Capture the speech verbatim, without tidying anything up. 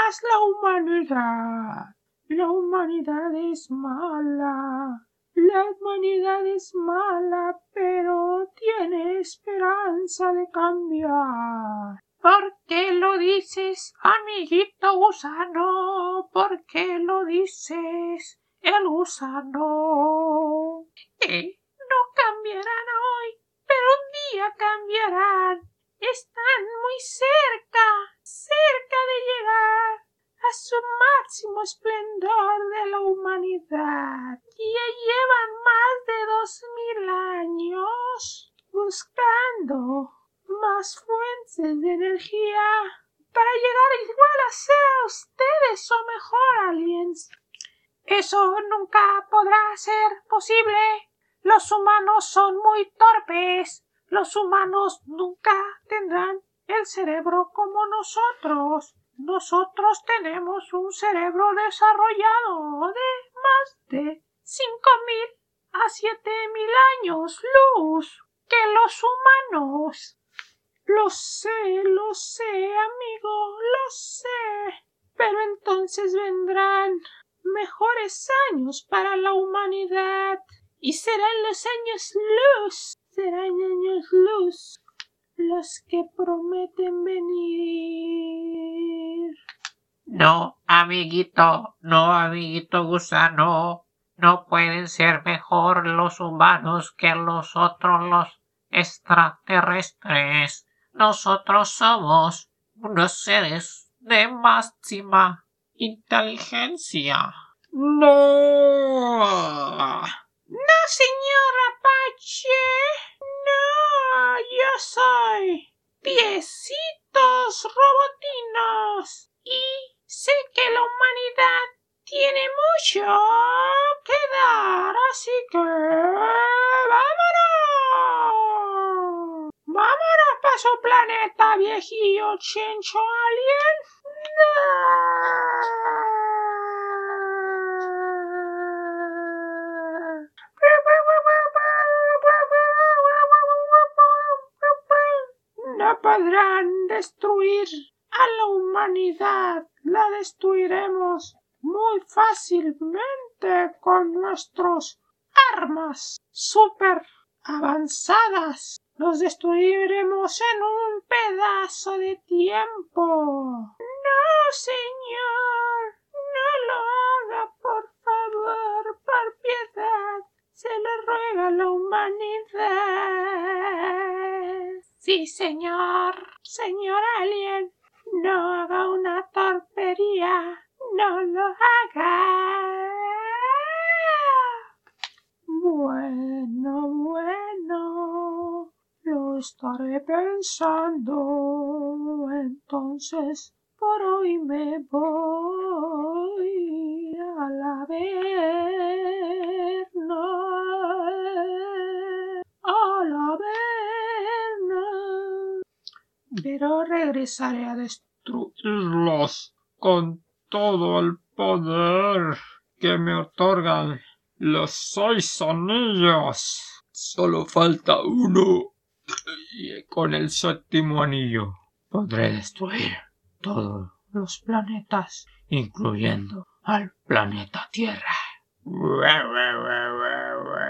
más la humanidad. La humanidad es mala. La humanidad es mala, pero tiene esperanza de cambiar. ¿Por qué lo dices, amiguito gusano? ¿Por qué lo dices, el gusano? Eh, no cambiarán hoy, pero un día cambiarán. Están muy cerca, cerca de llegar a su máximo esplendor de la humanidad. Y ya llevan más de dos mil años buscando más fuentes de energía para llegar igual a ser a ustedes o mejor aliens. Eso nunca podrá ser posible. Los humanos son muy torpes. Los humanos nunca tendrán el cerebro como nosotros. Nosotros tenemos un cerebro desarrollado de más de cinco mil a siete mil años luz que los humanos. Lo sé, lo sé, amigo, lo sé. Pero entonces vendrán mejores años para la humanidad. Y serán los años luz. Serán años luz los que prometen venir. No, amiguito, no, amiguito gusano. No pueden ser mejor los humanos que los otros, los extraterrestres. Nosotros somos unos seres de máxima inteligencia. ¡No! ¡No, señor Apache! ¡No! Yo soy Piecitos Robotinos y sé que la humanidad tiene mucho que dar, así que ¡vámonos! ¡Vámonos para su planeta, viejillo chencho alien! No podrán destruir a la humanidad. La destruiremos muy fácilmente con nuestras armas super avanzadas. Los destruiremos en un pedazo de tiempo. No, señor, no lo haga, por favor, por piedad. Se le ruega a la humanidad. Sí, señor, señor alien, no haga una torpería, no lo haga. Bueno, bueno, lo estaré pensando. Entonces, por hoy me voy a la Averna. A la Averna. Pero regresaré a destruirlos con todo el poder que me otorgan los seis anillos. Solo falta uno. Y con el séptimo anillo podré destruir todos los planetas, incluyendo al planeta Tierra.